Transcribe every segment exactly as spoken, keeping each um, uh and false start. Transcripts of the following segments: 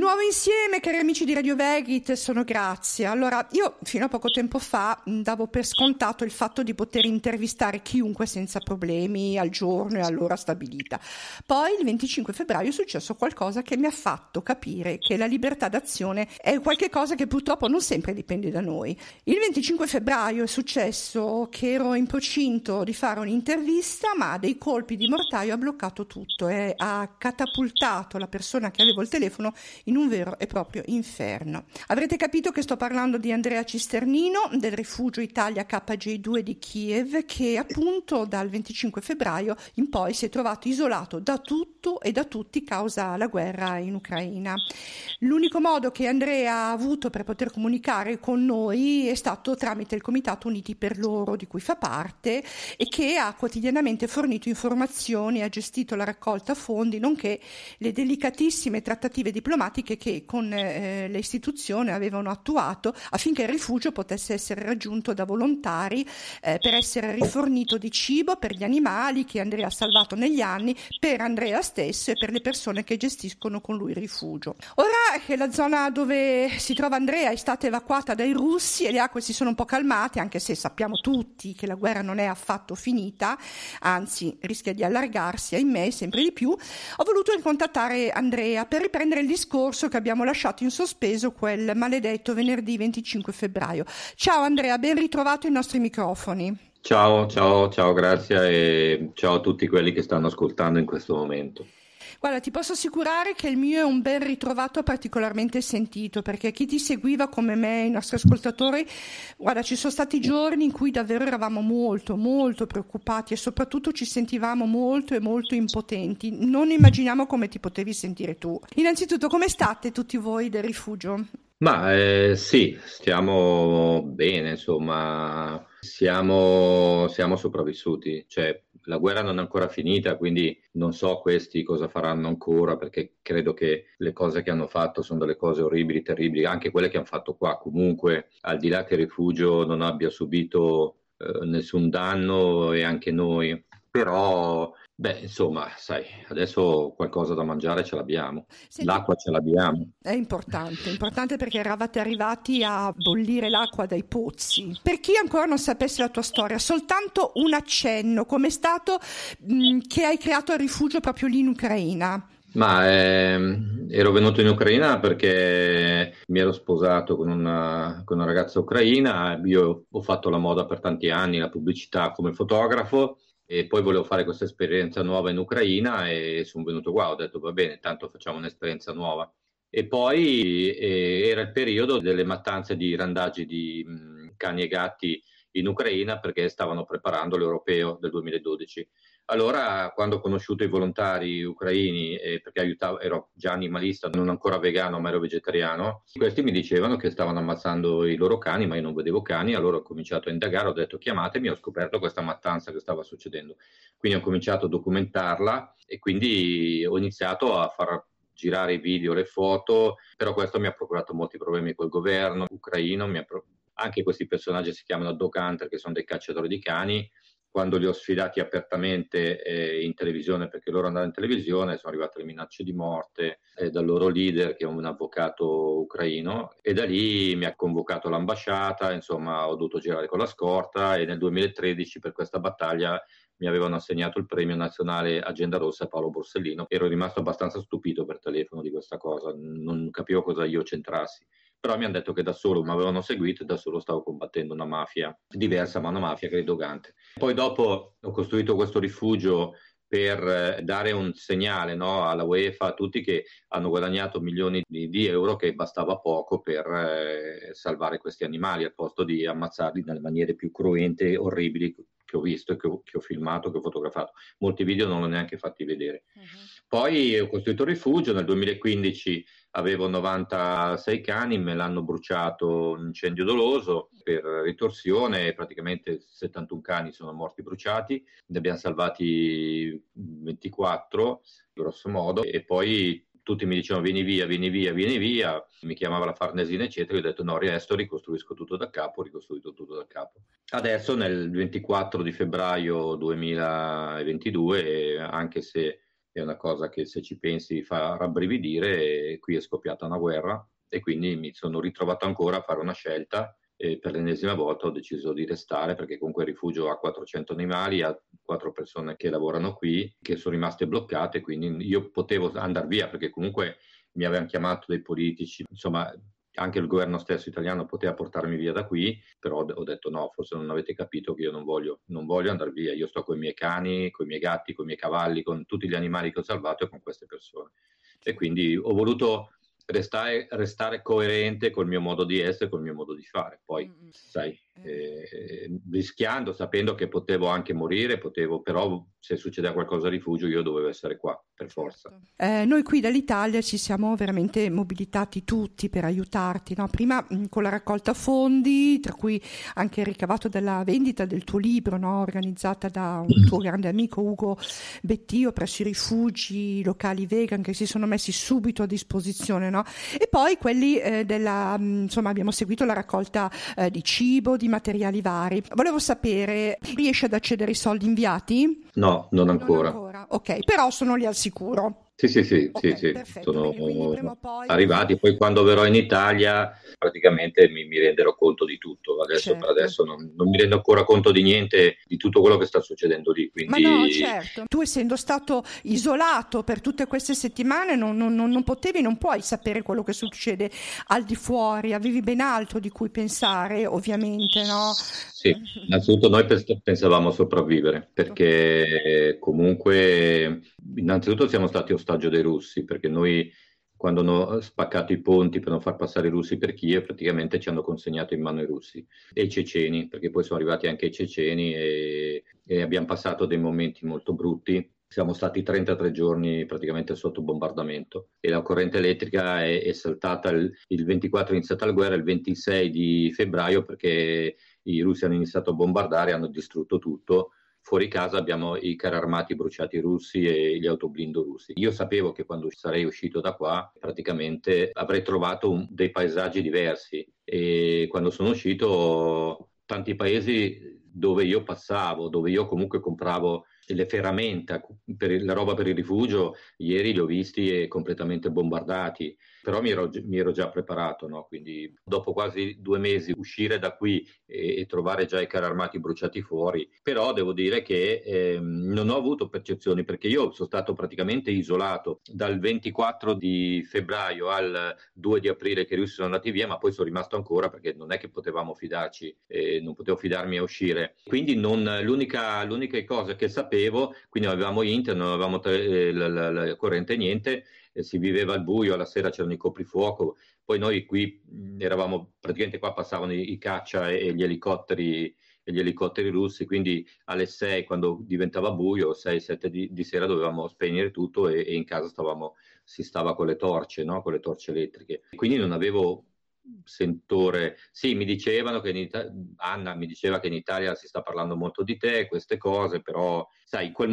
nuovo insieme, cari amici di Radio Vegit, sono Grazia. Allora, io fino a poco tempo fa davo per scontato il fatto di poter intervistare chiunque senza problemi al giorno e all'ora stabilita. Poi il venticinque febbraio è successo qualcosa che mi ha fatto capire che la libertà d'azione è qualche cosa che purtroppo non sempre dipende da noi. Il venticinque febbraio è successo che ero in procinto di fare un'intervista, ma dei colpi di mortaio ha bloccato tutto e ha catapultato la persona che avevo il telefono in un vero e proprio inferno. Avrete capito che sto parlando di Andrea Cisternino del Rifugio Italia K J due di Kiev, che appunto dal venticinque febbraio in poi si è trovato isolato da tutto e da tutti causa la guerra in Ucraina. L'unico modo che Andrea ha avuto per poter comunicare con noi è stato tramite il Comitato Uniti per l'Oro di cui fa parte e che ha quotidianamente fornito informazioni, ha gestito la raccolta fondi, nonché le delicatissime trattative diplomatiche che con eh, le istituzioni avevano attuato affinché il rifugio potesse essere raggiunto da volontari eh, per essere rifornito di cibo per gli animali che Andrea ha salvato negli anni, per Andrea stesso e per le persone che gestiscono con lui il rifugio. Ora che la zona dove si trova Andrea è stata evacuata dai russi e le acque si sono un po' calmate, anche se sappiamo tutti che la guerra non è affatto finita, anzi rischia di allargarsi, ahimè, sempre di più, ho voluto contattare Andrea per riprendere il discorso che abbiamo lasciato in sospeso quel maledetto venerdì venticinque febbraio. Ciao Andrea, ben ritrovato ai nostri microfoni. Ciao, ciao, ciao, grazie e ciao a tutti quelli che stanno ascoltando in questo momento. Guarda, ti posso assicurare che il mio è un ben ritrovato particolarmente sentito, perché chi ti seguiva come me, i nostri ascoltatori, guarda, ci sono stati giorni in cui davvero eravamo molto, molto preoccupati e soprattutto ci sentivamo molto e molto impotenti. Non immaginiamo come ti potevi sentire tu. Innanzitutto, come state tutti voi del rifugio? Ma eh, sì, stiamo bene, insomma, siamo, siamo sopravvissuti, cioè la guerra non è ancora finita, quindi non so questi cosa faranno ancora, perché credo che le cose che hanno fatto sono delle cose orribili, terribili, anche quelle che hanno fatto qua. Comunque, al di là che il rifugio non abbia subito eh, nessun danno e anche noi, però... Beh, insomma, sai, adesso qualcosa da mangiare ce l'abbiamo, Senti, l'acqua ce l'abbiamo. è importante, importante perché eravate arrivati a bollire l'acqua dai pozzi. Per chi ancora non sapesse la tua storia, soltanto un accenno, come è stato mh, che hai creato il rifugio proprio lì in Ucraina? Ma ehm, ero venuto in Ucraina perché mi ero sposato con una, con una ragazza ucraina, io ho fatto la moda per tanti anni, la pubblicità come fotografo e poi volevo fare questa esperienza nuova in Ucraina e sono venuto qua, ho detto va bene, tanto facciamo un'esperienza nuova. E poi eh, era il periodo delle mattanze di randaggi di mh, cani e gatti in Ucraina perché stavano preparando l'Europeo del duemiladodici. Allora, quando ho conosciuto i volontari ucraini, eh, perché aiutavo, ero già animalista, non ancora vegano, ma ero vegetariano, questi mi dicevano che stavano ammazzando i loro cani, ma io non vedevo cani, allora ho cominciato a indagare, ho detto chiamatemi, ho scoperto questa mattanza che stava succedendo. Quindi ho cominciato a documentarla e quindi ho iniziato a far girare i video, le foto, però questo mi ha procurato molti problemi col governo ucraino, mi ha pro- anche questi personaggi si chiamano dog hunter, che sono dei cacciatori di cani. Quando li ho sfidati apertamente eh, in televisione, perché loro andavano in televisione, sono arrivate le minacce di morte eh, dal loro leader, che è un avvocato ucraino, e da lì mi ha convocato l'ambasciata, insomma ho dovuto girare con la scorta e nel duemilatredici per questa battaglia mi avevano assegnato il premio nazionale Agenda Rossa a Paolo Borsellino. Ero rimasto abbastanza stupito per telefono di questa cosa, non capivo cosa io c'entrassi. Però mi hanno detto che da solo mi avevano seguito e da solo stavo combattendo una mafia diversa, ma una mafia che è dogante. Poi dopo ho costruito questo rifugio per dare un segnale, no, alla UEFA, a tutti che hanno guadagnato milioni di, di euro, che bastava poco per eh, salvare questi animali, al posto di ammazzarli nelle maniere più cruente e orribili che ho visto, che ho, che ho filmato, che ho fotografato. Molti video non l'ho neanche fatti vedere. Uh-huh. Poi ho costruito il rifugio, nel duemilaquindici avevo novantasei cani, me l'hanno bruciato un incendio doloso per ritorsione, praticamente settantuno cani sono morti bruciati, ne abbiamo salvati ventiquattro grosso modo e poi tutti mi dicevano vieni via, vieni via, vieni via, mi chiamava la Farnesina eccetera, io ho detto no, resto, ricostruisco tutto da capo, ho ricostruito tutto da capo. Adesso nel ventiquattro di febbraio duemilaventidue, anche se è una cosa che se ci pensi fa rabbrividire, e qui è scoppiata una guerra e quindi mi sono ritrovato ancora a fare una scelta e per l'ennesima volta ho deciso di restare perché comunque il rifugio ha quattrocento animali, ha quattro persone che lavorano qui, che sono rimaste bloccate, quindi io potevo andare via perché comunque mi avevano chiamato dei politici, insomma anche il governo stesso italiano poteva portarmi via da qui, però ho detto no, forse non avete capito che io non voglio, non voglio andare via, io sto con i miei cani, con i miei gatti, con i miei cavalli, con tutti gli animali che ho salvato e con queste persone. E quindi ho voluto restare, restare coerente col mio modo di essere, col mio modo di fare. Poi, mm-hmm. sai, eh, rischiando, sapendo che potevo anche morire, potevo, però se succedeva qualcosa a rifugio io dovevo essere qua, per forza. Certo. Eh, noi qui dall'Italia ci siamo veramente mobilitati tutti per aiutarti, no? Prima mh, con la raccolta fondi, tra cui anche il ricavato della vendita del tuo libro, no? Organizzata da un tuo grande amico Ugo Bettio presso i rifugi locali vegan che si sono messi subito a disposizione, no? E poi quelli eh, della, mh, insomma abbiamo seguito la raccolta eh, di cibo, di materiali vari. Volevo sapere, riesci ad accedere ai soldi inviati? No, non ancora. Non ancora. Ok, però sono lì al sicuro. Sì, sì, sì, okay, sì, sì. sono quindi, quindi poi... arrivati, poi quando verrò in Italia praticamente mi, mi renderò conto di tutto, adesso certo. per adesso non, non mi rendo ancora conto di niente, di tutto quello che sta succedendo lì. Quindi... Ma no, certo, tu essendo stato isolato per tutte queste settimane non, non, non potevi, non puoi sapere quello che succede al di fuori, avevi ben altro di cui pensare ovviamente, no? Sì, innanzitutto noi pensavamo a sopravvivere perché comunque innanzitutto siamo stati ostaggio dei russi perché noi quando hanno spaccato i ponti per non far passare i russi per Kiev praticamente ci hanno consegnato in mano i russi e i ceceni perché poi sono arrivati anche i ceceni e, e abbiamo passato dei momenti molto brutti. Siamo stati trentatré giorni praticamente sotto bombardamento e la corrente elettrica è, è saltata il, il ventiquattro è iniziata la guerra, il ventisei di febbraio perché i russi hanno iniziato a bombardare, hanno distrutto tutto. Fuori casa abbiamo i carri armati bruciati russi e gli autoblindo russi. Io sapevo che quando sarei uscito da qua praticamente avrei trovato un, dei paesaggi diversi e quando sono uscito tanti paesi dove io passavo, dove io comunque compravo le ferramenta per la roba per il rifugio, ieri li ho visti completamente bombardati, però mi ero, mi ero già preparato, no? Quindi dopo quasi due mesi uscire da qui e, e trovare già i carri armati bruciati fuori, però devo dire che eh, non ho avuto percezioni perché io sono stato praticamente isolato dal ventiquattro di febbraio al due di aprile che i russi sono andati via, ma poi sono rimasto ancora perché non è che potevamo fidarci, eh, non potevo fidarmi a uscire. Quindi non, l'unica, l'unica cosa che sapevo quindi avevamo internet, non avevamo eh, la, la, la corrente, niente, eh, si viveva al buio, alla sera c'erano i coprifuoco, poi noi qui mh, eravamo, praticamente qua passavano i, i caccia e, e gli elicotteri e gli elicotteri russi, quindi alle sei quando diventava buio, sei sette di, di sera dovevamo spegnere tutto e, e in casa stavamo, si stava con le torce, no? Con le torce elettriche. Quindi non avevo sentore, sì, mi dicevano che in Ita- Anna mi diceva che in Italia si sta parlando molto di te, queste cose, però sai, in quel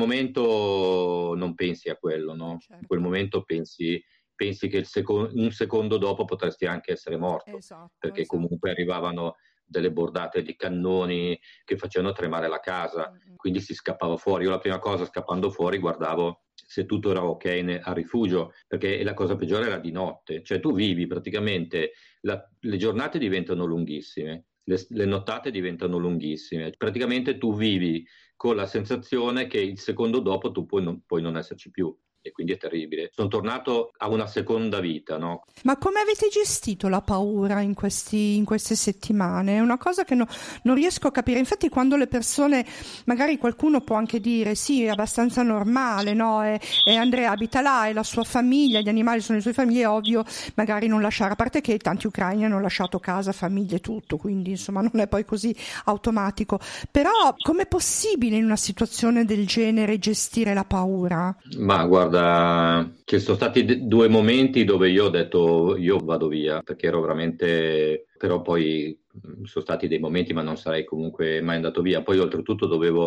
momento non pensi a quello, no? Certo. In quel momento pensi, pensi che il seco- un secondo dopo potresti anche essere morto, esatto, perché esatto. comunque arrivavano delle bordate di cannoni che facevano tremare la casa, mm-hmm. Quindi si scappava fuori. Io la prima cosa scappando fuori guardavo se tutto era ok ne- al rifugio, perché la cosa peggiore era di notte, cioè tu vivi praticamente, la, le giornate diventano lunghissime, le, le nottate diventano lunghissime, praticamente tu vivi con la sensazione che il secondo dopo tu puoi non, puoi non esserci più. E quindi è terribile. Sono tornato a una seconda vita, no? Ma come avete gestito la paura in, questi, in queste settimane? È una cosa che no, non riesco a capire. Infatti quando le persone, magari qualcuno può anche dire sì, è abbastanza normale, no? E, e Andrea abita là, è la sua famiglia, gli animali sono le sue famiglie, è ovvio magari non lasciare, a parte che tanti ucraini hanno lasciato casa, famiglie, tutto, quindi insomma non è poi così automatico. Però com'è possibile in una situazione del genere gestire la paura? Ma guarda, ci sono stati d- due momenti dove io ho detto io vado via perché ero veramente, però poi sono stati dei momenti ma non sarei comunque mai andato via. Poi oltretutto dovevo,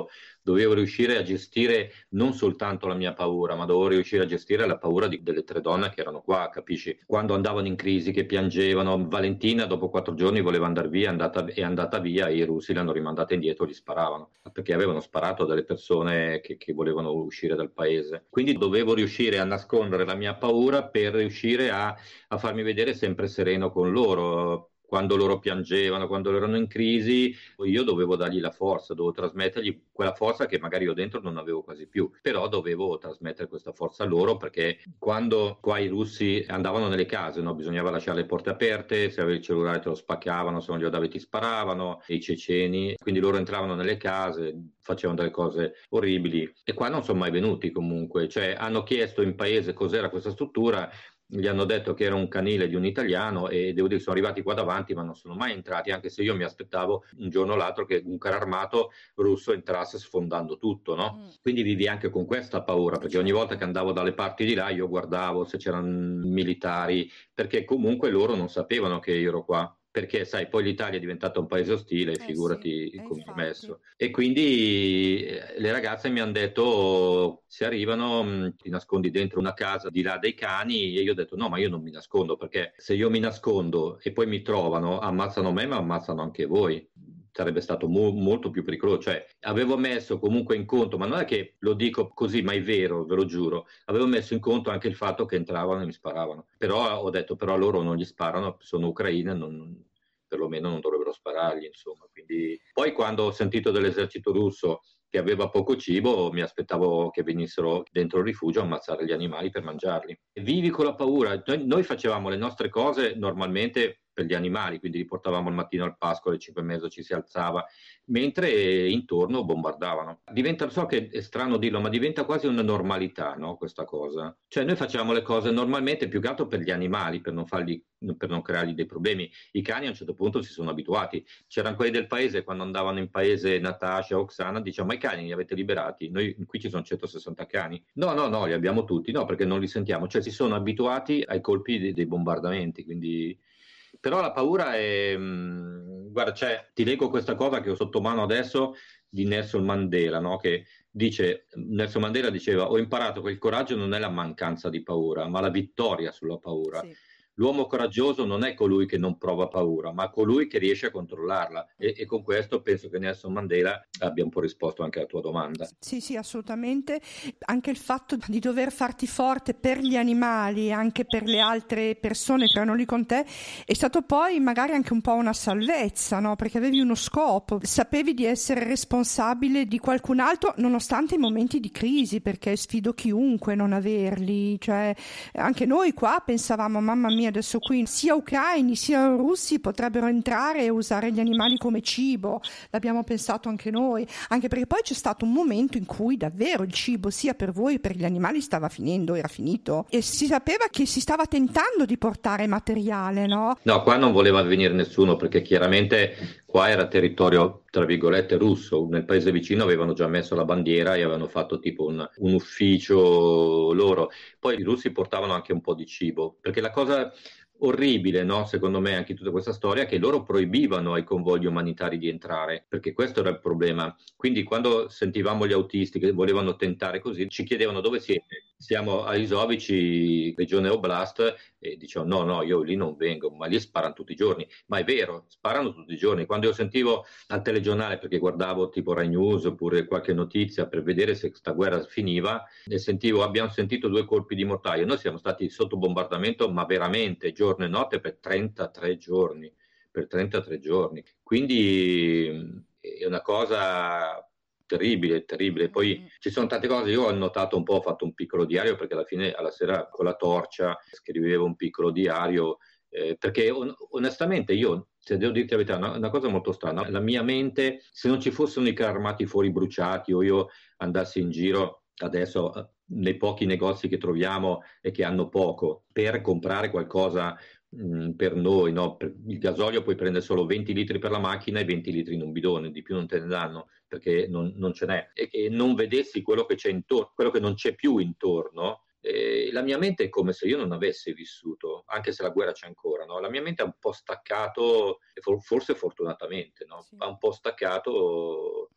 dovevo riuscire a gestire non soltanto la mia paura, ma dovevo riuscire a gestire la paura di, delle tre donne che erano qua, capisci? Quando andavano in crisi, che piangevano, Valentina dopo quattro giorni voleva andare via, è andata, è andata via, e i russi l'hanno rimandata indietro, gli sparavano, perché avevano sparato a delle persone che, che volevano uscire dal paese. Quindi dovevo riuscire a nascondere la mia paura per riuscire a, a farmi vedere sempre sereno con loro. Quando loro piangevano, quando loro erano in crisi, io dovevo dargli la forza, dovevo trasmettergli quella forza che magari io dentro non avevo quasi più, però dovevo trasmettere questa forza a loro, perché quando qua i russi andavano nelle case, no? Bisognava lasciare le porte aperte, se avevi il cellulare te lo spaccavano, se non glielo davi ti sparavano, e i ceceni, quindi loro entravano nelle case, facevano delle cose orribili, e qua non sono mai venuti comunque, cioè hanno chiesto in paese cos'era questa struttura, gli hanno detto che era un canile di un italiano, e devo dire sono arrivati qua davanti ma non sono mai entrati, anche se io mi aspettavo un giorno o l'altro che un carro armato russo entrasse sfondando tutto, no? Mm. Quindi vivi anche con questa paura, perché ogni volta che andavo dalle parti di là io guardavo se c'erano militari, perché comunque loro non sapevano che io ero qua. Perché sai, poi l'Italia è diventata un paese ostile, eh figurati sì, come è infatti. messo. E quindi le ragazze mi hanno detto, se arrivano ti nascondi dentro una casa di là dei cani, e io ho detto no, ma io non mi nascondo, perché se io mi nascondo e poi mi trovano, ammazzano me ma ammazzano anche voi. Sarebbe stato mo- molto più pericoloso. Cioè, avevo messo comunque in conto, ma non è che lo dico così, ma è vero, ve lo giuro, avevo messo in conto anche il fatto che entravano e mi sparavano. Però ho detto, però loro non gli sparano, sono ucraine, non, perlomeno non dovrebbero sparargli, insomma. Quindi, poi quando ho sentito dell'esercito russo che aveva poco cibo, mi aspettavo che venissero dentro il rifugio a ammazzare gli animali per mangiarli. Vivi con la paura. Noi, noi facevamo le nostre cose normalmente per gli animali, quindi li portavamo al mattino al pascolo, alle cinque e mezzo ci si alzava, mentre intorno bombardavano. Diventa, so che è strano dirlo, ma diventa quasi una normalità, no, questa cosa. Cioè noi facciamo le cose normalmente più che altro per gli animali, per non fargli, per non creargli dei problemi. I cani a un certo punto si sono abituati. C'erano quelli del paese, quando andavano in paese Natasha, Oksana, dicevano, ma i cani li avete liberati? Noi qui ci sono centosessanta cani. No, no, no, li abbiamo tutti, no, perché non li sentiamo. Cioè si sono abituati ai colpi dei, dei bombardamenti, quindi... Però la paura è... Mh, guarda, cioè, ti leggo questa cosa che ho sotto mano adesso di Nelson Mandela, no? Che dice, Nelson Mandela diceva, ho imparato che il coraggio non è la mancanza di paura, ma la vittoria sulla paura. Sì. L'uomo coraggioso non è colui che non prova paura, ma colui che riesce a controllarla. E, e con questo penso che Nelson Mandela abbia un po' risposto anche alla tua domanda. Sì, sì, assolutamente. Anche il fatto di dover farti forte per gli animali, anche per le altre persone che erano lì con te, è stato poi magari anche un po' una salvezza, no? Perché avevi uno scopo, sapevi di essere responsabile di qualcun altro, nonostante i momenti di crisi, perché sfido chiunque non averli. Cioè, anche noi qua pensavamo, mamma mia, adesso qui sia ucraini sia russi potrebbero entrare e usare gli animali come cibo. L'abbiamo pensato anche noi, anche perché poi c'è stato un momento in cui davvero il cibo sia per voi che per gli animali stava finendo, era finito, e si sapeva che si stava tentando di portare materiale, no? No, qua non voleva venire nessuno, perché chiaramente qua era territorio, tra virgolette, russo. Nel paese vicino avevano già messo la bandiera e avevano fatto tipo un, un ufficio loro. Poi i russi portavano anche un po' di cibo, perché la cosa orribile, no? Secondo me, anche tutta questa storia, che loro proibivano ai convogli umanitari di entrare, perché questo era il problema. Quindi quando sentivamo gli autisti che volevano tentare così, ci chiedevano dove siete. Siamo a Isovici, regione Oblast, e dicevano no, no, io lì non vengo, ma lì sparano tutti i giorni. Ma è vero, sparano tutti i giorni. Quando io sentivo al telegiornale, perché guardavo tipo Rai News oppure qualche notizia per vedere se questa guerra finiva, e sentivo, abbiamo sentito due colpi di mortaio. Noi siamo stati sotto bombardamento, ma veramente giorno e notte per trentatré giorni, per trentatré giorni. Quindi è una cosa terribile, terribile. Poi ci sono tante cose, io ho annotato un po', ho fatto un piccolo diario, perché alla fine, alla sera con la torcia scrivevo un piccolo diario, eh, perché on- onestamente io, se devo dirti la verità, una, una cosa molto strana, la mia mente, se non ci fossero i carri armati fuori bruciati o io andassi in giro adesso nei pochi negozi che troviamo e che hanno poco per comprare qualcosa mh, per noi, no? Per il gasolio puoi prendere solo venti litri per la macchina e venti litri in un bidone, di più non te ne danno, perché non, non ce n'è, e che non vedessi quello che c'è intorno, quello che non c'è più intorno. Eh, la mia mente è come se io non avessi vissuto, anche se la guerra c'è ancora, no? La mia mente è un po' staccato, forse fortunatamente, no? Sì. Ha un po' staccato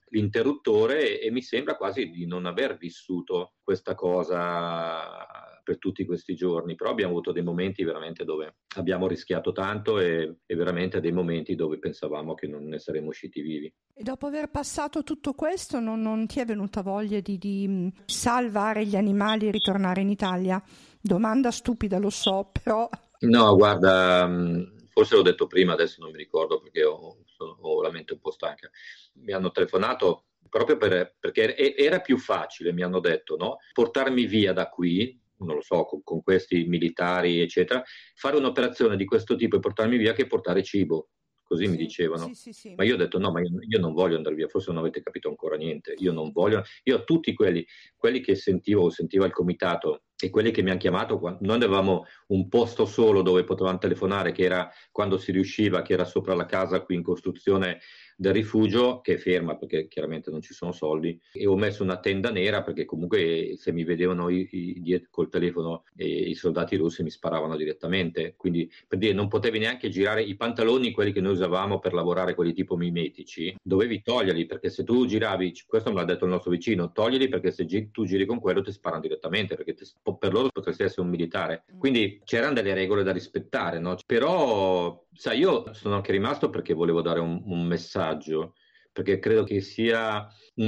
l'interruttore e, e mi sembra quasi di non aver vissuto questa cosa per tutti questi giorni, però abbiamo avuto dei momenti veramente dove abbiamo rischiato tanto e, e veramente dei momenti dove pensavamo che non ne saremmo usciti vivi. E dopo aver passato tutto questo non, non ti è venuta voglia di, di salvare gli animali e ritornare in Italia? Domanda stupida, lo so, però... No, guarda, forse l'ho detto prima, adesso non mi ricordo perché ho, sono, ho la mente un po' stanca. Mi hanno telefonato proprio per, perché era più facile, mi hanno detto, no? Portarmi via da qui, non lo so, con, con questi militari, eccetera, fare un'operazione di questo tipo e portarmi via che portare cibo. Così sì, mi dicevano. Sì, sì, sì. Ma io ho detto no, ma io, io non voglio andare via, forse non avete capito ancora niente. Io non voglio, io tutti quelli, quelli che sentivo, sentiva il comitato e quelli che mi hanno chiamato, noi avevamo un posto solo dove potevamo telefonare, che era quando si riusciva, che era sopra la casa qui in costruzione del rifugio, che è ferma perché chiaramente non ci sono soldi, e ho messo una tenda nera perché comunque se mi vedevano i, i, col telefono e i soldati russi mi sparavano direttamente, quindi per dire non potevi neanche girare i pantaloni, quelli che noi usavamo per lavorare, quelli tipo mimetici, dovevi toglierli perché se tu giravi, questo me l'ha detto il nostro vicino, toglierli perché se gi- tu giri con quello ti sparano direttamente perché ti, per loro potresti essere un militare, quindi c'erano delle regole da rispettare, no? Però sai, io sono anche rimasto perché volevo dare un, un messaggio, perché credo che sia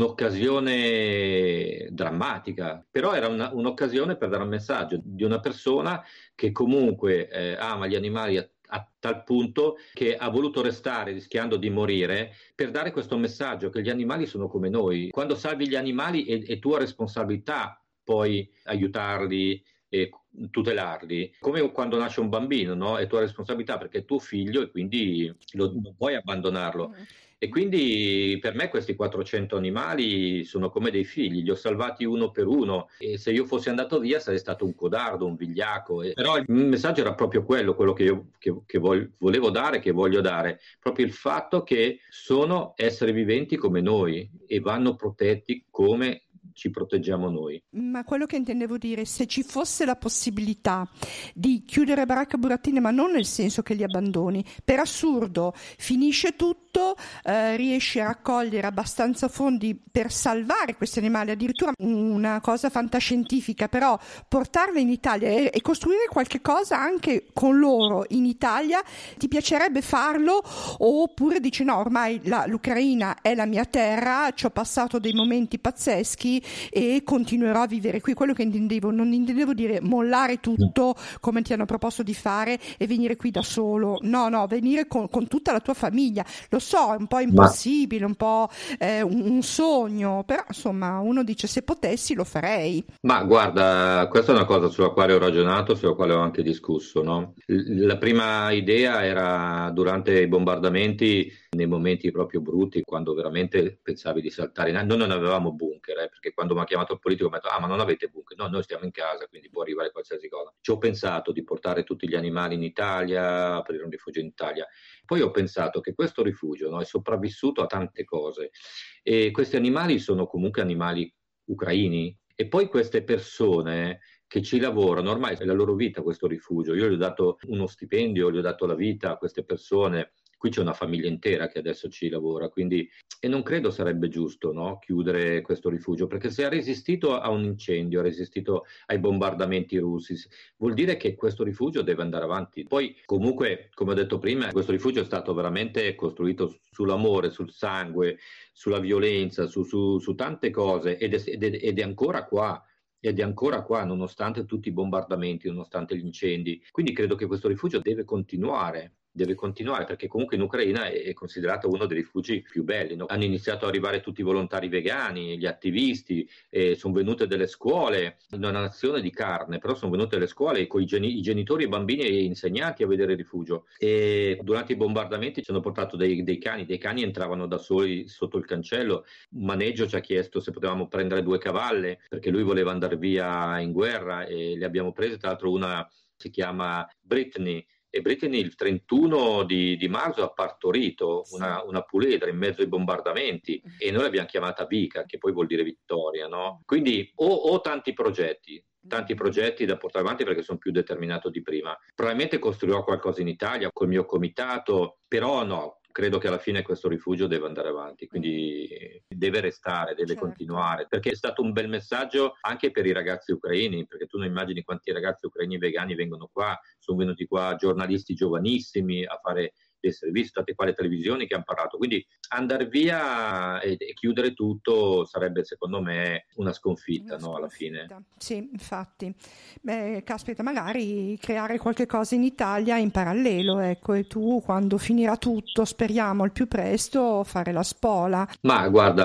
un'occasione drammatica, però era una, un'occasione per dare un messaggio di una persona che comunque eh, ama gli animali a, a tal punto che ha voluto restare rischiando di morire per dare questo messaggio che gli animali sono come noi. Quando salvi gli animali è, è tua responsabilità poi aiutarli e tutelarli, come quando nasce un bambino, no? È tua responsabilità perché è tuo figlio e quindi lo, non puoi abbandonarlo. Mm. E quindi per me questi quattrocento animali sono come dei figli, li ho salvati uno per uno e se io fossi andato via sarei stato un codardo, un vigliacco. E, però il messaggio era proprio quello, quello che io che, che voglio, volevo dare, che voglio dare, proprio il fatto che sono esseri viventi come noi e vanno protetti come ci proteggiamo noi. Ma quello che intendevo dire, se ci fosse la possibilità di chiudere Baracca Burattini, ma non nel senso che li abbandoni, per assurdo finisce tutto, eh, riesci a raccogliere abbastanza fondi per salvare questi animali, addirittura una cosa fantascientifica, però portarli in Italia e, e costruire qualche cosa anche con loro in Italia, ti piacerebbe farlo? Oppure dici no, ormai la, l'Ucraina è la mia terra, ci ho passato dei momenti pazzeschi e continuerò a vivere qui. Quello che intendevo, non intendevo dire mollare tutto come ti hanno proposto di fare e venire qui da solo, no no, venire con, con tutta la tua famiglia. Lo so, è un po' impossibile, un po' eh, un, un sogno, però insomma uno dice se potessi lo farei. Ma guarda, questa è una cosa sulla quale ho ragionato, sulla quale ho anche discusso, no? La prima idea era durante i bombardamenti, nei momenti proprio brutti, quando veramente pensavi di saltare in aria. Noi non avevamo bunker, eh, perché quando mi ha chiamato il politico mi ha detto ah ma non avete bunker, no, noi stiamo in casa, quindi può arrivare qualsiasi cosa. Ci ho pensato di portare tutti gli animali in Italia, aprire un rifugio in Italia. Poi ho pensato che questo rifugio, no, è sopravvissuto a tante cose e questi animali sono comunque animali ucraini e poi queste persone che ci lavorano, ormai è la loro vita questo rifugio, io gli ho dato uno stipendio, gli ho dato la vita a queste persone. Qui c'è una famiglia intera che adesso ci lavora, quindi e non credo sarebbe giusto, no, chiudere questo rifugio, perché se ha resistito a un incendio, ha resistito ai bombardamenti russi, vuol dire che questo rifugio deve andare avanti. Poi comunque, come ho detto prima, questo rifugio è stato veramente costruito sull'amore, sul sangue, sulla violenza, su, su, su tante cose ed è, ed, è, ed è ancora qua. Ed è ancora qua, nonostante tutti i bombardamenti, nonostante gli incendi. Quindi credo che questo rifugio deve continuare. Deve continuare perché comunque in Ucraina è considerato uno dei rifugi più belli, no? Hanno iniziato ad arrivare tutti i volontari vegani, gli attivisti, eh, sono venute delle scuole, in una nazione di carne, però sono venute delle scuole con i, geni- i genitori, i bambini e gli insegnanti a vedere il rifugio. E durante i bombardamenti ci hanno portato dei, dei cani, dei cani entravano da soli sotto il cancello. Un maneggio ci ha chiesto se potevamo prendere due cavalle perché lui voleva andare via in guerra e le abbiamo prese, tra l'altro una si chiama Brittany. E Brittany il trentuno di, di marzo ha partorito una, una puledra in mezzo ai bombardamenti e noi l'abbiamo chiamata Vika, che poi vuol dire vittoria, no? Quindi ho, ho tanti progetti, tanti progetti da portare avanti perché sono più determinato di prima. Probabilmente costruirò qualcosa in Italia col mio comitato, però no, credo che alla fine questo rifugio deve andare avanti, quindi deve restare, deve Certo. continuare, perché è stato un bel messaggio anche per i ragazzi ucraini, perché tu non immagini quanti ragazzi ucraini vegani vengono qua, sono venuti qua giornalisti giovanissimi a fare dei servizi, state qua le televisioni che hanno parlato, quindi andare via e, e chiudere tutto sarebbe secondo me una sconfitta, Una no, alla sconfitta. fine. Sì, infatti. Beh, caspita, magari creare qualche cosa in Italia in parallelo, ecco, e tu quando finirà tutto, speriamo al più presto, fare la spola. Ma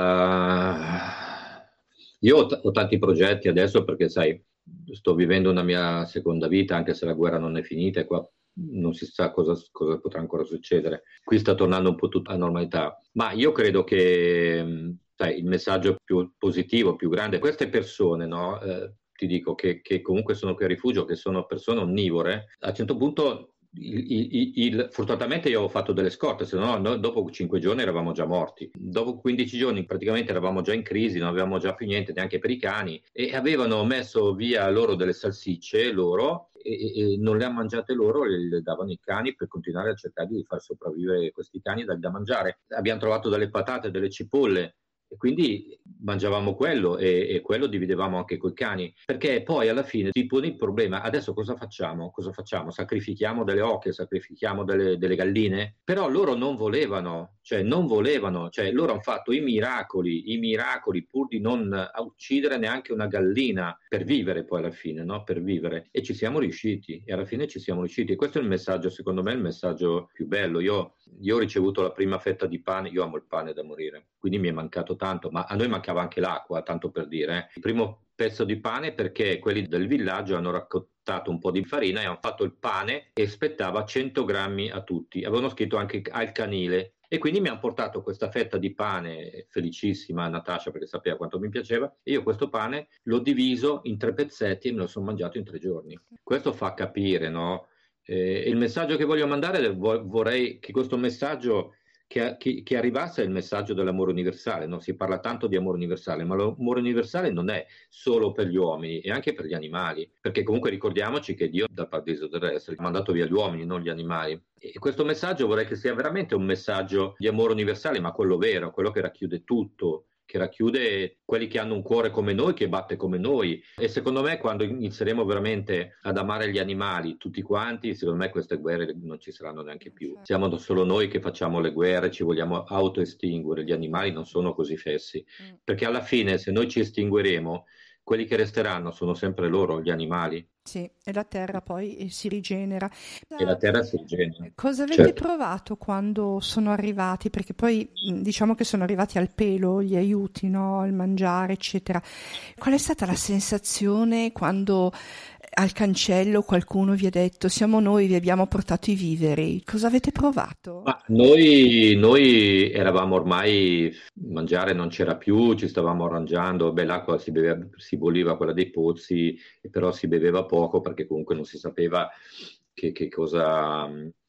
guarda, io ho, t- ho tanti progetti adesso perché, sai, sto vivendo una mia seconda vita, anche se la guerra non è finita e qua non si sa cosa, cosa potrà ancora succedere. Qui sta tornando un po' tutta la normalità. Ma io credo che, mh, sai, il messaggio più positivo, più grande, queste persone, no? Eh, ti dico che, che comunque sono qui a rifugio, che sono persone onnivore, a un certo punto il, il- il- fortunatamente io ho fatto delle scorte, se no noi dopo cinque giorni eravamo già morti. Dopo quindici giorni praticamente eravamo già in crisi, non avevamo già più niente neanche per i cani e avevano messo via loro delle salsicce loro e, e non le hanno mangiate loro, le, le davano i cani per continuare a cercare di far sopravvivere questi cani da, da mangiare. Abbiamo trovato delle patate, delle cipolle. E quindi mangiavamo quello e, e quello dividevamo anche coi cani, perché poi alla fine ti poni il problema, adesso cosa facciamo? Cosa facciamo? Sacrifichiamo delle oche, sacrifichiamo delle, delle galline? Però loro non volevano, cioè non volevano, cioè loro hanno fatto i miracoli, i miracoli pur di non uccidere neanche una gallina per vivere poi alla fine, no? Per vivere. E ci siamo riusciti, e alla fine ci siamo riusciti. E questo è il messaggio, secondo me, il messaggio più bello. Io, io ho ricevuto la prima fetta di pane, io amo il pane da morire, quindi mi è mancato tanto, ma a noi mancava anche l'acqua, tanto per dire. Eh. Il primo pezzo di pane perché quelli del villaggio hanno raccontato un po' di farina e hanno fatto il pane e spettava cento grammi a tutti. Avevano scritto anche al canile. E quindi mi hanno portato questa fetta di pane, felicissima Natascia perché sapeva quanto mi piaceva, e io questo pane l'ho diviso in tre pezzetti e me lo sono mangiato in tre giorni. Questo fa capire, no? Eh, il messaggio che voglio mandare, vorrei che questo messaggio che, che, che arrivasse è il messaggio dell'amore universale, no? Si parla tanto di amore universale, ma l'amore universale non è solo per gli uomini, è anche per gli animali, perché comunque ricordiamoci che Dio dal paradiso terrestre ha mandato via gli uomini, non gli animali. E questo messaggio vorrei che sia veramente un messaggio di amore universale, ma quello vero, quello che racchiude tutto, che racchiude quelli che hanno un cuore come noi, che batte come noi. E secondo me quando inizieremo veramente ad amare gli animali tutti quanti, secondo me queste guerre non ci saranno neanche più. Siamo solo noi che facciamo le guerre, ci vogliamo autoestinguere, gli animali non sono così fessi, perché alla fine se noi ci estingueremo, quelli che resteranno sono sempre loro, gli animali. Sì, e la terra poi si rigenera. E la terra si rigenera. Cosa avete Certo. provato quando sono arrivati? Perché poi mh, diciamo che sono arrivati al pelo, gli aiuti, no? Il mangiare, eccetera. Qual è stata la sensazione quando eh, al cancello qualcuno vi ha detto siamo noi, vi abbiamo portato i viveri? Cosa avete provato? Ma noi, noi eravamo ormai, mangiare non c'era più, ci stavamo arrangiando, beh, l'acqua si beveva, si bolliva quella dei pozzi, però si beveva poco perché comunque non si sapeva che, che cosa...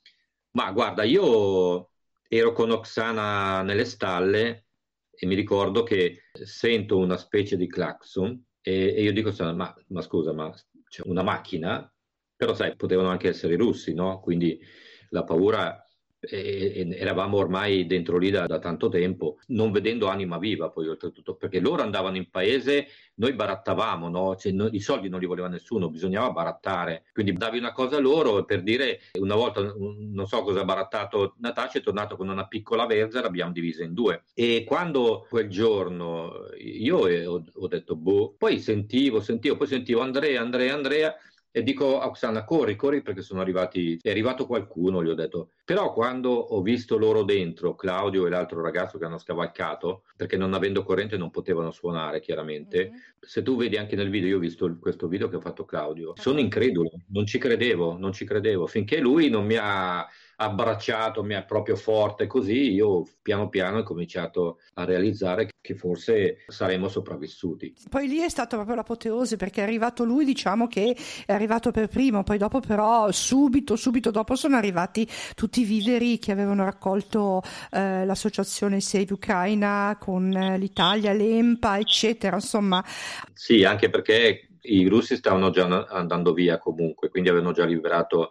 Ma guarda, io ero con Oksana nelle stalle e mi ricordo che sento una specie di clacson e, e io dico, ma, ma scusa, ma c'è una macchina? Però sai, potevano anche essere i russi, no? Quindi la paura, e, e eravamo ormai dentro lì da, da tanto tempo, non vedendo anima viva poi oltretutto, perché loro andavano in paese, noi barattavamo, no? Cioè, no, i soldi non li voleva nessuno, bisognava barattare, quindi davi una cosa a loro per dire, una volta non so cosa ha barattato Natascia, è tornato con una piccola verza, l'abbiamo divisa in due, e quando quel giorno io ho, ho detto boh, poi sentivo, sentivo, poi sentivo Andrea, Andrea, Andrea, e dico a Oksana, corri, corri perché sono arrivati, è arrivato qualcuno, gli ho detto. Però quando ho visto loro dentro, Claudio e l'altro ragazzo che hanno scavalcato, perché non avendo corrente non potevano suonare chiaramente, mm-hmm. Se tu vedi anche nel video, io ho visto il, questo video che ha fatto Claudio, sono incredulo, non ci credevo, non ci credevo, finché lui non mi ha abbracciato, mi ha proprio forte così, io piano piano ho cominciato a realizzare che forse saremmo sopravvissuti. Poi lì è stata proprio l'apoteosi perché è arrivato lui, diciamo che è arrivato per primo, poi dopo però subito, subito dopo sono arrivati tutti i viveri che avevano raccolto eh, l'associazione Save Ucraina con eh, l'Italia, l'E M P A, eccetera, insomma. Sì, anche perché i russi stavano già andando via comunque, quindi avevano già liberato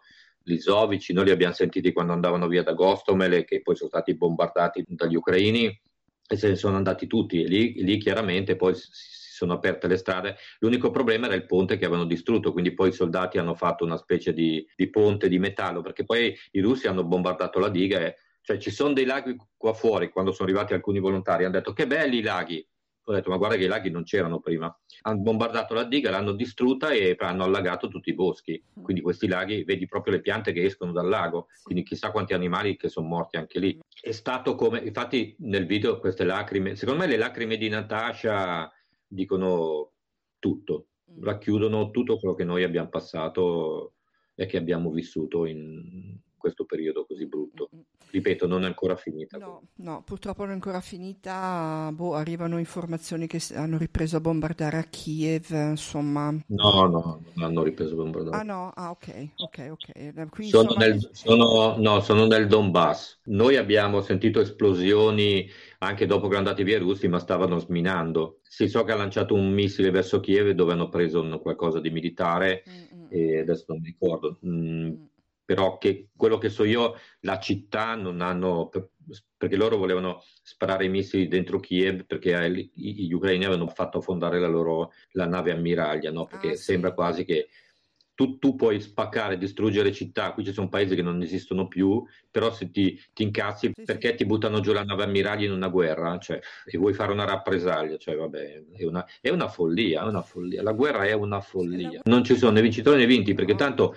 Lisovici, noi li abbiamo sentiti quando andavano via da Gostomel, che poi sono stati bombardati dagli ucraini e se ne sono andati tutti e lì, lì chiaramente poi si, si sono aperte le strade. L'unico problema era il ponte che avevano distrutto, quindi poi i soldati hanno fatto una specie di, di ponte di metallo, perché poi i russi hanno bombardato la diga e, cioè ci sono dei laghi qua fuori. Quando sono arrivati alcuni volontari hanno detto che belli i laghi. Ho detto ma guarda che i laghi non c'erano prima, hanno bombardato la diga, l'hanno distrutta e hanno allagato tutti i boschi, quindi questi laghi vedi proprio le piante che escono dal lago, quindi chissà quanti animali che sono morti anche lì. È stato come, infatti nel video queste lacrime, secondo me le lacrime di Natasha dicono tutto, racchiudono tutto quello che noi abbiamo passato e che abbiamo vissuto in questo periodo così brutto. Ripeto, non è ancora finita. No, no, purtroppo non è ancora finita. Boh, arrivano informazioni che s- hanno ripreso a bombardare a Kiev, insomma. No, no, non hanno ripreso a Ah bombardare. no, ah ok, ok, ok. Eh, Qui Sono insomma, nel, sono, no, sono nel Donbass. Noi abbiamo sentito esplosioni anche dopo che erano andati via i russi, ma stavano sminando. Si so che ha lanciato un missile verso Kiev dove hanno preso un- qualcosa di militare, mm, mm, mm, e adesso non mi ricordo. Mm, mm. però che quello che so io, la città non hanno, per- perché loro volevano sparare i missili dentro Kiev perché eh, gli, gli ucraini avevano fatto affondare la loro la nave ammiraglia, no? Ah Perché sembra sì, quasi che tu, tu puoi spaccare, distruggere città, qui ci sono paesi che non esistono più, però se ti, ti incazzi sì, sì. perché ti buttano giù la nave ammiraglia in una guerra, cioè, e vuoi fare una rappresaglia, cioè vabbè, è una, è una follia, è una follia, la guerra è una Sì, la follia. gu- Non ci sono né vincitori né vinti, perché no. tanto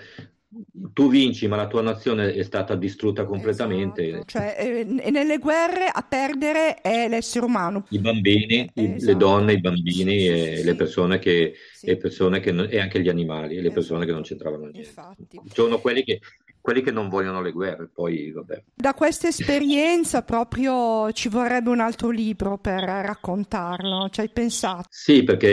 tu vinci, ma la tua nazione è stata distrutta completamente. Esatto, cioè eh, e nelle guerre a perdere è l'essere umano. I Eh, bambini, eh, i- le esatto. donne, i Sì, bambini sì, sì, e le sì. persone che, Sì, e persone che non- e anche gli animali, e le persone che non esatto. c'entravano niente. Infatti. Sono quelli che, quelli che non vogliono le guerre, poi vabbè. Da questa esperienza proprio ci vorrebbe un altro libro per raccontarlo. Ci hai pensato? Sì, perché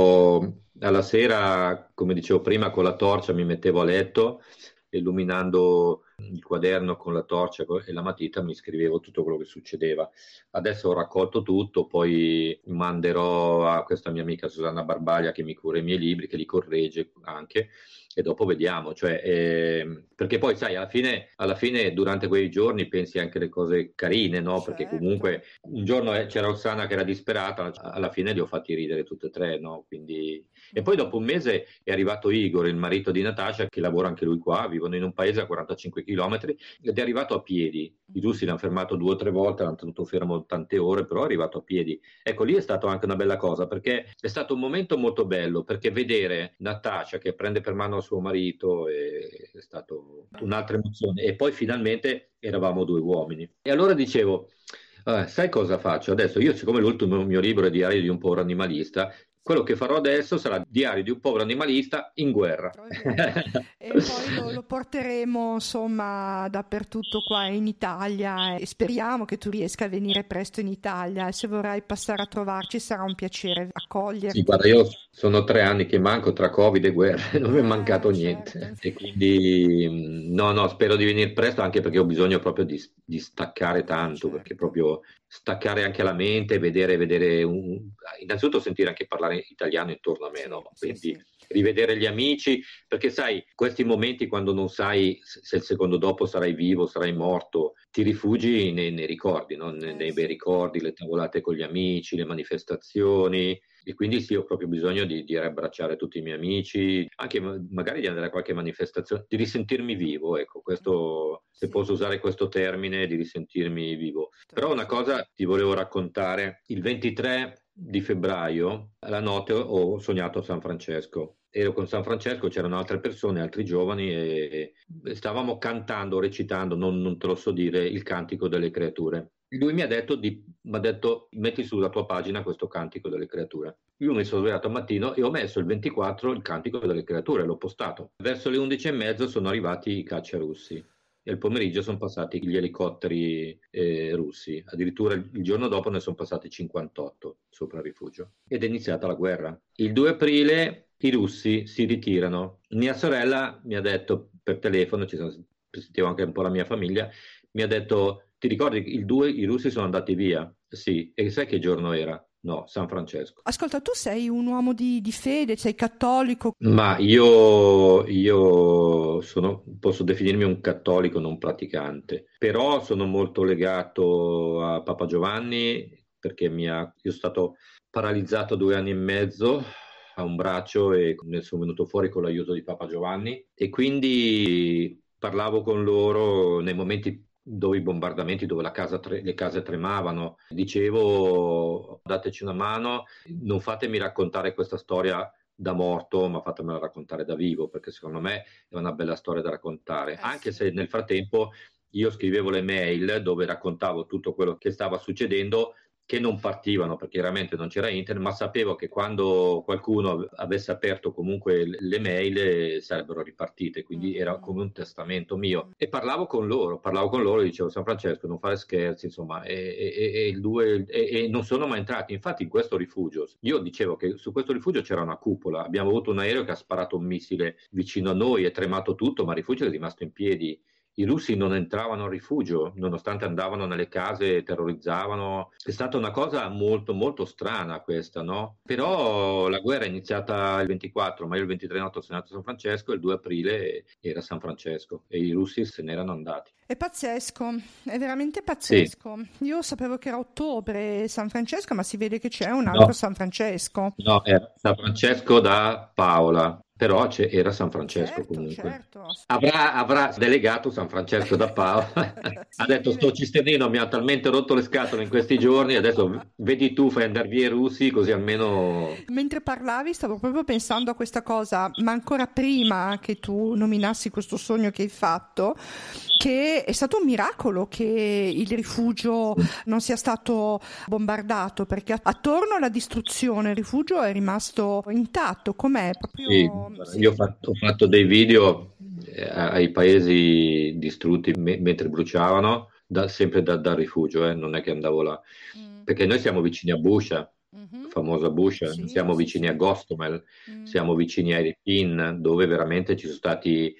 io alla sera, come dicevo prima, con la torcia mi mettevo a letto, illuminando il quaderno con la torcia e la matita mi scrivevo tutto quello che succedeva. Adesso ho raccolto tutto, poi manderò a questa mia amica Susanna Barbaglia che mi cura i miei libri, che li corregge anche, e dopo vediamo. Cioè, ehm, perché poi, sai, alla fine, alla fine durante quei giorni pensi anche alle cose carine, no? Perché Certo. comunque un giorno eh, c'era Ossana che era disperata, alla fine li ho fatti ridere tutte e tre, no? Quindi... E poi dopo un mese è arrivato Igor, il marito di Natasha, che lavora anche lui qua, vivono in un paese a quarantacinque chilometri, ed è arrivato a piedi. I russi l'hanno fermato due o tre volte, l'hanno tenuto fermo tante ore, però è arrivato a piedi. Ecco, lì è stato anche una bella cosa, perché è stato un momento molto bello, perché vedere Natasha che prende per mano suo marito è, è stato un'altra emozione. E poi finalmente eravamo due uomini. E allora dicevo, eh, sai cosa faccio? Adesso io, siccome l'ultimo mio libro è Diario di un povero animalista, quello che farò adesso sarà Diario di un povero animalista in guerra. È vero. E poi lo, lo porteremo insomma dappertutto qua in Italia e speriamo che tu riesca a venire presto in Italia e se vorrai passare a trovarci sarà un piacere Sì, accoglierti. guarda, io sono tre anni che manco tra Covid e guerre, non mi è Eh, mancato certo, niente. E quindi mh, no, no, spero di venire presto anche perché ho bisogno proprio di, di staccare tanto, perché certo. proprio staccare anche la mente, vedere, vedere un... innanzitutto sentire anche parlare italiano intorno a me, Sì, no? sì, Quindi sì. rivedere gli amici, perché sai, questi momenti quando non sai se se il secondo dopo sarai vivo, sarai morto, ti rifugi nei, nei ricordi, no? Nei, Eh nei bei sì. ricordi, le tavolate con gli amici, le manifestazioni. E quindi sì, ho proprio bisogno di, di riabbracciare tutti i miei amici, anche ma- magari di andare a qualche manifestazione, di risentirmi vivo, ecco, questo, se Sì, posso usare questo termine, di risentirmi vivo. Però una sì. cosa ti volevo raccontare, il ventitré di febbraio, la notte ho sognato San Francesco. Ero con San Francesco, c'erano altre persone, altri giovani e e stavamo cantando, recitando, non, non te lo so dire, il cantico delle creature. Lui mi ha detto, di, mi ha detto metti sulla tua pagina questo cantico delle creature. Io mi sono svegliato al mattino e ho messo il ventiquattro il cantico delle creature, l'ho postato. Verso le undici e mezzo sono arrivati i cacciarussi e il pomeriggio sono passati gli elicotteri eh, russi. Addirittura il, il giorno dopo ne sono passati cinquantotto sopra il rifugio. Ed è iniziata la guerra. Il due aprile i russi si ritirano. Mia sorella mi ha detto per telefono, ci sono, sentivo anche un po' la mia famiglia, mi ha detto, ti ricordi il due i russi sono andati via? Sì, e sai che giorno era? no, San Francesco. Ascolta, tu sei un uomo di, di fede, sei cattolico? Ma io, io sono, posso definirmi un cattolico non praticante, però sono molto legato a Papa Giovanni perché mi ha, io sono stato paralizzato due anni e mezzo a un braccio e ne sono venuto fuori con l'aiuto di Papa Giovanni e quindi parlavo con loro nei momenti dove i bombardamenti, dove la casa tre- le case tremavano, dicevo dateci una mano, non fatemi raccontare questa storia da morto, ma fatemela raccontare da vivo, perché secondo me è una bella storia da raccontare, Eh anche sì. se nel frattempo io scrivevo le mail dove raccontavo tutto quello che stava succedendo, che non partivano perché chiaramente non c'era internet, ma sapevo che quando qualcuno avesse aperto comunque le mail eh, sarebbero ripartite, Mm, quindi mm, era mm. come un testamento mio. E parlavo con loro, parlavo con loro e dicevo San Francesco, non fare scherzi, insomma, e, e- e il due, e- e non sono mai entrati. Infatti in questo rifugio, io dicevo che su questo rifugio c'era una cupola, abbiamo avuto un aereo che ha sparato un missile vicino a noi, è tremato tutto, ma il rifugio è rimasto in piedi. I russi non entravano al rifugio, nonostante andavano nelle case e terrorizzavano. È stata una cosa molto, molto strana questa, no? Però la guerra è iniziata il ventiquattro, ma io il ventitré notte sono andato a San Francesco e il due aprile era San Francesco e i russi se n'erano andati. È pazzesco, è veramente Sì, pazzesco. Io sapevo che era ottobre San Francesco, ma si vede che c'è un altro no, San Francesco. no, era San Francesco da Paola, però c'è- era San Francesco Certo, comunque. certo. ass- Avrà, avrà delegato San Francesco da Paola, ha Sì, detto sto direi. cisternino mi ha talmente rotto le scatole in questi giorni, adesso vedi tu, fai andare via i russi così almeno... Mentre parlavi stavo proprio pensando a questa cosa, ma ancora prima che tu nominassi questo sogno che hai fatto, che è stato un miracolo che il rifugio non sia stato bombardato, perché attorno alla distruzione il rifugio è rimasto intatto, com'è? Sì, Proprio io sì. ho fatto, ho fatto dei video eh, ai paesi distrutti me- mentre bruciavano, da- sempre da- dal rifugio, eh, non è che andavo là, Mm, perché noi siamo vicini a Buscia, mhm. famosa Buscia, non Sì, siamo sì, vicini a sì. Gostomel, Mm, siamo vicini a Irpin, dove veramente ci sono stati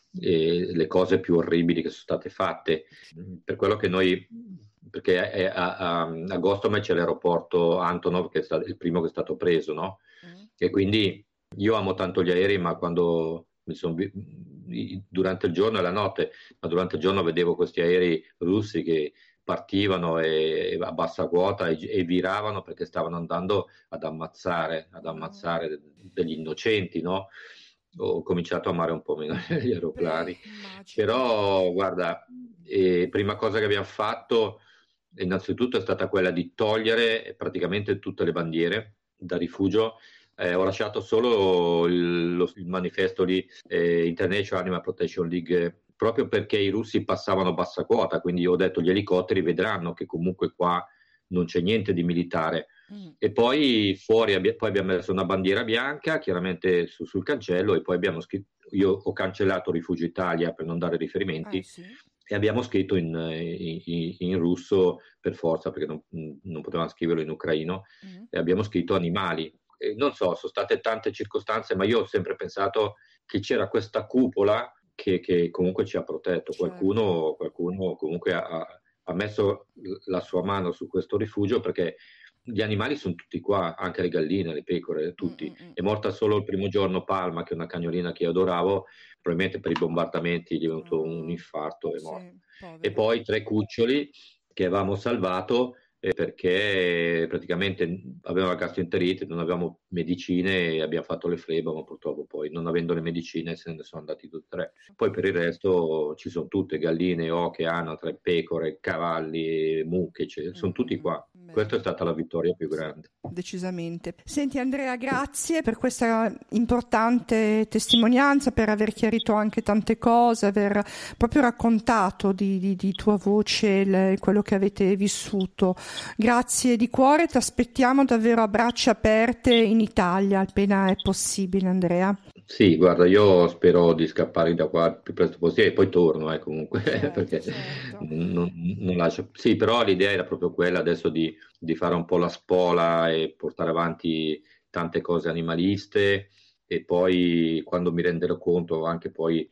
eh, le cose più orribili che sono state fatte. Per quello che noi, perché è- a, a, a Gostomel c'è l'aeroporto Antonov, che è stato il primo che è stato preso, no? mm. E quindi io amo tanto gli aerei, ma quando mi son vi- durante il giorno e la notte, ma durante il giorno vedevo questi aerei russi che partivano e, e a bassa quota e, e viravano perché stavano andando ad ammazzare, ad Mm. ammazzare degli innocenti, no? Ho cominciato a amare un po' meno gli Beh, aeroplani. immagino. Però, guarda, eh, prima cosa che abbiamo fatto, innanzitutto, è stata quella di togliere praticamente tutte le bandiere da rifugio. Eh, ho lasciato solo il, lo- il manifesto lì, eh, International Animal Protection League, eh, proprio perché i russi passavano a bassa quota, quindi io ho detto gli elicotteri vedranno che comunque qua non c'è niente di militare. Mm. E poi fuori abbia- poi abbiamo messo una bandiera bianca, chiaramente su- sul cancello, e poi abbiamo scritto, io ho cancellato Rifugio Italia per non dare Eh riferimenti, sì. e abbiamo scritto in, in- in russo per forza, perché non, non potevamo scriverlo in ucraino, Mm. e abbiamo scritto animali. E non so, sono state tante circostanze, ma io ho sempre pensato che c'era questa cupola che, che comunque ci ha protetto. Certo. Qualcuno, qualcuno comunque ha, ha messo la sua mano su questo rifugio perché gli animali sono tutti qua, anche le galline, le pecore, Mm, tutti. mm, mm. È morta solo il primo giorno Palma, che è una cagnolina che io adoravo, probabilmente per i bombardamenti gli è venuto un Ah, infarto e è morta. sì, E povera. poi tre cuccioli che avevamo salvato eh, perché praticamente avevano la gastroenterite, non avevamo medicine e abbiamo fatto le flebo, ma purtroppo poi non avendo le medicine se ne sono andati tutti e tre. Poi per il resto ci sono tutte, galline, oche, anatre, pecore, cavalli, mucche, ce- Mm, sono tutti mm, mm. qua. Questa è Bene. stata la vittoria più Sì, grande. decisamente. Senti Andrea, grazie per questa importante testimonianza, per aver chiarito anche tante cose, aver proprio raccontato di, di- di tua voce il- quello che avete vissuto. Grazie di cuore, ti aspettiamo davvero a braccia aperte in Italia, appena è possibile, Andrea. Sì, guarda, io spero di scappare da qua il più presto possibile e poi torno, eh, comunque, Certo, perché certo. non, non lascio... Sì, però l'idea era proprio quella adesso di, di fare un po' la spola e portare avanti tante cose animaliste e poi quando mi renderò conto anche poi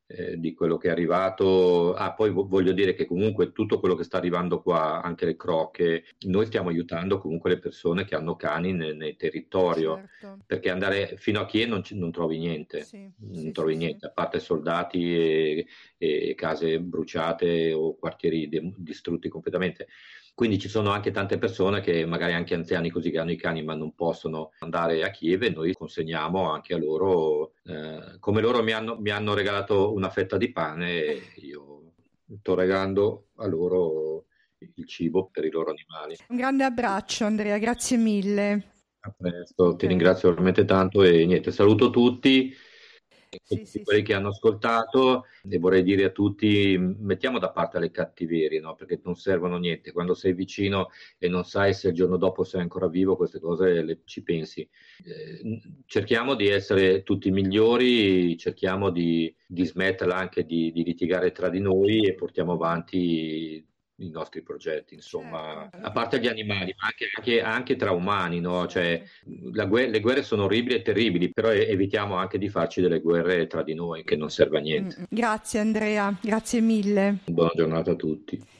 eh, di quello che è arrivato. Ah, poi vo- voglio dire che comunque tutto quello che sta arrivando qua, anche le crocche, noi stiamo aiutando comunque le persone che hanno cani nel, nel territorio, Certo. perché andare fino a Kiev non, ci- non trovi niente, Sì, non sì, sì, trovi sì. niente, a parte soldati e, e case bruciate o quartieri de- distrutti completamente. Quindi ci sono anche tante persone che magari anche anziani così che hanno i cani ma non possono andare a Kiev e noi consegniamo anche a loro, eh, come loro mi hanno, mi hanno regalato una fetta di pane, e io sto regalando a loro il cibo per i loro animali. Un grande abbraccio, Andrea, grazie mille. A presto, ti Ok. ringrazio veramente tanto e niente, saluto tutti, Sì, tutti sì, quelli sì. che hanno ascoltato e vorrei dire a tutti, mettiamo da parte le cattiverie, no? Perché non servono a niente. Quando sei vicino e non sai se il giorno dopo sei ancora vivo, queste cose le- ci pensi. Eh, cerchiamo di essere tutti migliori, cerchiamo di, di smetterla anche di, di litigare tra di noi e portiamo avanti i nostri progetti, insomma, Certo, a parte gli animali, ma anche, anche- anche tra umani, no? Cioè, certo. la guer- le guerre sono orribili e terribili, però e- evitiamo anche di farci delle guerre tra di noi, che non serve a Mm, niente. mm. Grazie, Andrea, grazie mille. Buona giornata a tutti.